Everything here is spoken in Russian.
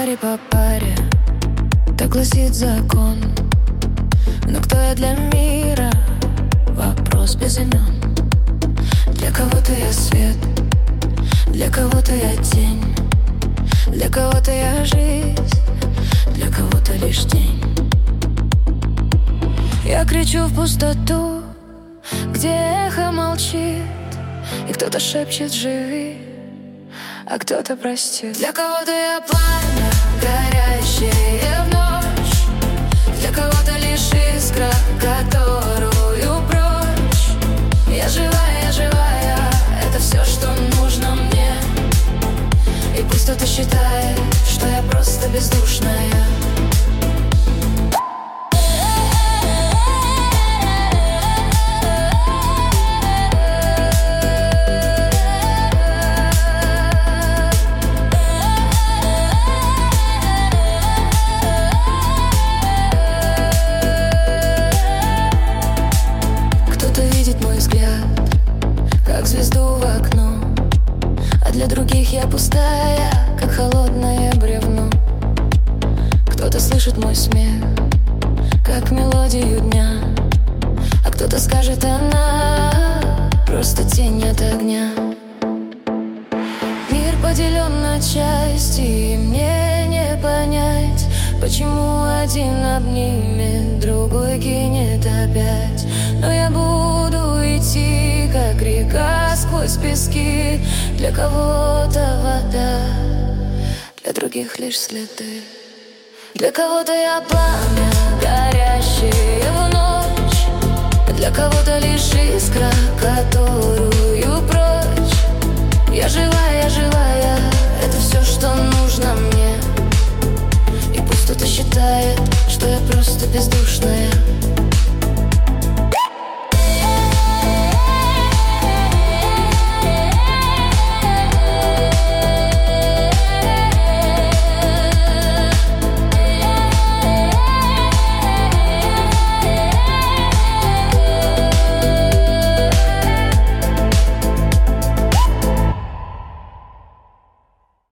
паре по паре, так гласит закон. Но кто я для мира? Вопрос без имен. Для кого-то я свет, для кого-то я тень, для кого-то я жизнь, для кого-то лишь тень. Я кричу в пустоту, где эхо молчит, и кто-то шепчет «живи», а кто-то простит. Для кого-то я пламя, горящее в ночь, для кого-то лишь искра, которую прочь. Я живая, это все, что нужно мне. И пусть кто-то считает, что я просто бездушная. Как звезду в окно, а для других я пустая, как холодное бревно. Кто-то слышит мой смех, как мелодию дня, а кто-то скажет, она просто тень от огня. Мир поделен на части, и мне не понять, почему один обнимет, другой кинет опять. Но я буду идти, как река сквозь пески. Для кого-то вода, для других лишь следы. Для кого-то я пламя, горящее в ночь, для кого-то лишь искра, которую прочь. Я живая, это все, что нужно мне. И пусть кто-то считает, что я просто бездушная.